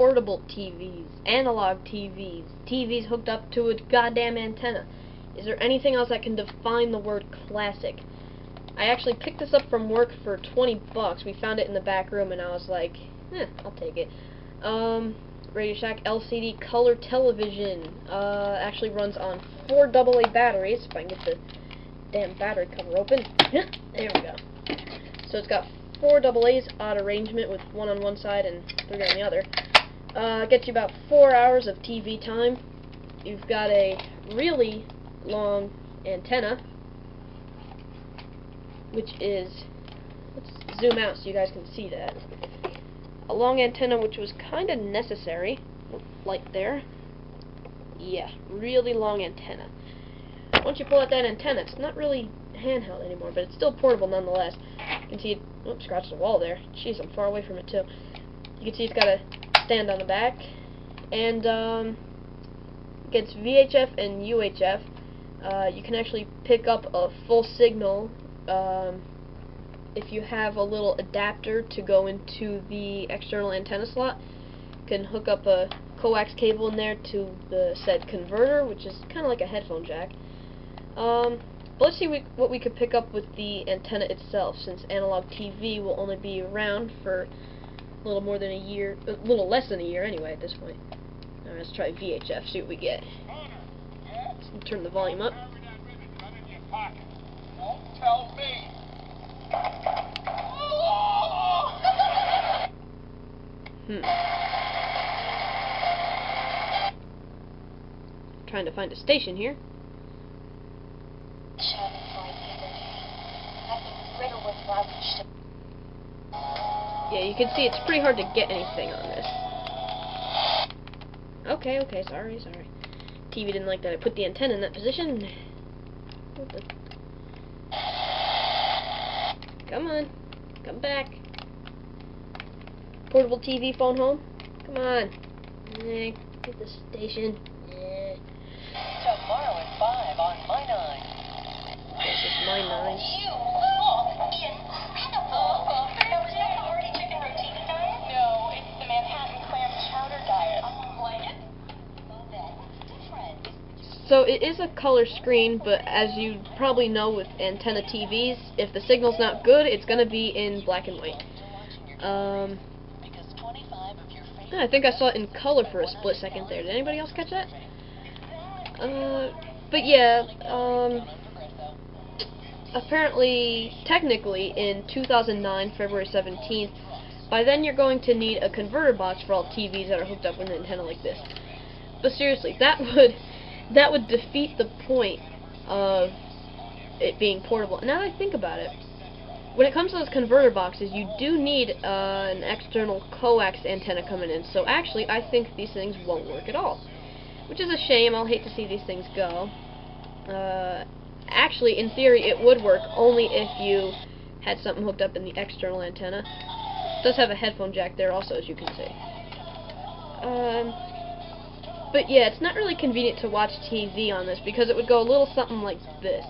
portable TVs, analog TVs, TVs hooked up to a goddamn antenna. Is there anything else that can define the word classic? I actually picked this up from work for 20 bucks. We found it in the back room, and I was like, I'll take it. Radio Shack LCD color television. Actually runs on 4 AA batteries. If I can get the damn battery cover open. There we go. So it's got 4 AA's, odd arrangement with 1 on one side and 3 on the other. Gets you about 4 hours of TV time. You've got a really long antenna, which is, let's zoom out so you guys can see that. A long antenna which was kind of necessary. Light there. Yeah, really long antenna. Once you pull out that antenna, it's not really handheld anymore, but it's still portable nonetheless. You can see it, oops, scratched the wall there. Jeez, I'm far away from it too. You can see it's got a stand on the back, and gets VHF and UHF. You can actually pick up a full signal if you have a little adapter to go into the external antenna slot. You can hook up a coax cable in there to the said converter, which is kind of like a headphone jack. But let's see what we could pick up with the antenna itself, since analog TV will only be around for a little more than a year, a little less than a year anyway at this point. Alright, let's try VHF, see what we get. Let's turn the volume up. Don't tell me. Trying to find a station here. Yeah, you can see it's pretty hard to get anything on this. Okay, sorry. TV didn't like that I put the antenna in that position. What the? Come on, come back. Portable TV phone home? Come on. Get the station. Tomorrow at 5 on My 9. This is My 9. You look incredible. Now, is that the hearty chicken roti diet? No, it's the Manhattan clam chowder diet. Like it? Love it. Different. So it is a color screen, but as you probably know with antenna TVs, if the signal's not good, it's going to be in black and white. I think I saw it in color for a split second there. Did anybody else catch that? But yeah, apparently, technically, in 2009, February 17th, by then you're going to need a converter box for all TVs that are hooked up with an antenna like this. But seriously, that would defeat the point of it being portable. And now that I think about it, when it comes to those converter boxes, you do need an external coax antenna coming in. So actually, I think these things won't work at all, which is a shame. I'll hate to see these things go. Actually, in theory, it would work only if you had something hooked up in the external antenna. It does have a headphone jack there also, as you can see. But yeah, it's not really convenient to watch TV on this because it would go a little something like this.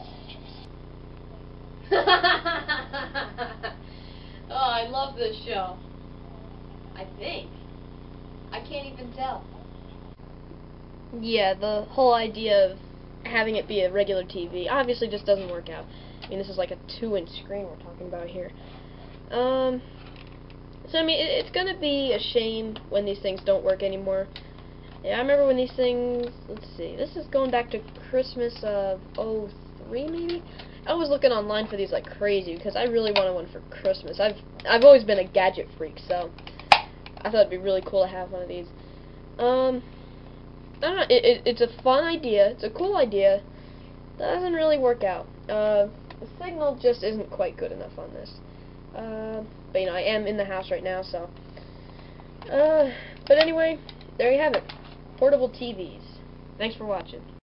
Oh, I love this show. I think. I can't even tell. Yeah, the whole idea of having it be a regular TV obviously just doesn't work out. I mean, this is like a 2-inch screen we're talking about here. So I mean, it's gonna be a shame when these things don't work anymore. Yeah, I remember when these things, let's see, this is going back to Christmas of '03 maybe? I was looking online for these like crazy because I really wanted one for Christmas. I've always been a gadget freak, so I thought it'd be really cool to have one of these. I don't know, it's a fun idea, it's a cool idea. Doesn't really work out. The signal just isn't quite good enough on this. But you know, I am in the house right now, so. But anyway, there you have it. Portable TVs. Thanks for watching.